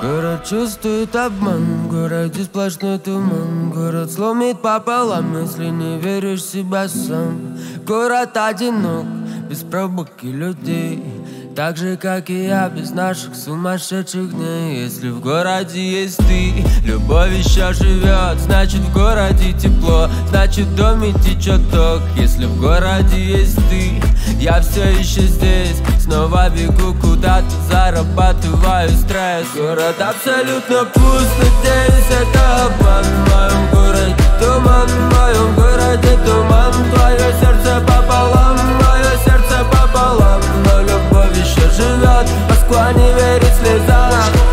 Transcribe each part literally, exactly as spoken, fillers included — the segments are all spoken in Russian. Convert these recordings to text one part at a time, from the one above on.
Город чувствует обман, в городе сплошной туман. Город сломит пополам, если не веришь в себя сам. Город одинок, без пробок и людей, так же, как и я, без наших сумасшедших дней. Если в городе есть ты, любовь еще живет. Значит, в городе тепло, значит, в доме течет ток. Если в городе есть ты, я все еще здесь. Снова бегу куда-то, зарабатываю стресс. Город абсолютно пуст, надеюсь, это обман. В моем городе туман, в моем городе туман. Твое сердце пополам, мое сердце пополам. Но любовь еще живет, Москва не верит слезам.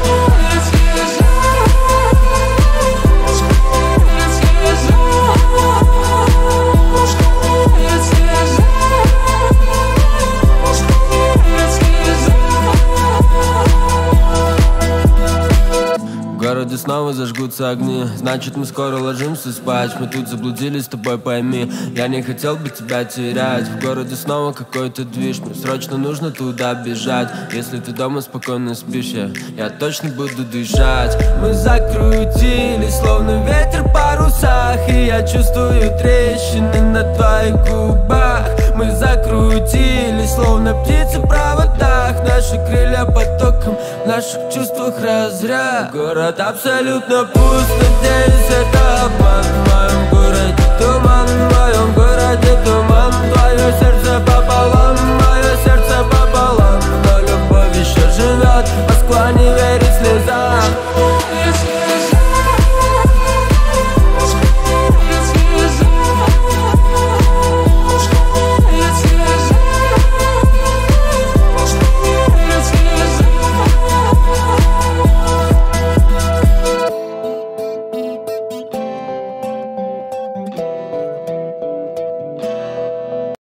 В городе снова зажгутся огни, значит, мы скоро ложимся спать. Мы тут заблудились, с тобой пойми, я не хотел бы тебя терять. В городе снова какой-то движ, мне срочно нужно туда бежать. Если ты дома спокойно спишь, я, я точно буду дышать. Мы закрутились, словно ветер в парусах, и я чувствую трещины на твоих губах. Мы закрутились, словно птицы в проводах. Наши крылья потоком, в наших чувствах разряд. Город абсолютно пуст, надеюсь, это обман. В моем городе туман, в моем городе туман. Твое сердце пополам, мое сердце пополам. Но любовь еще живет, Москва не верит слезам.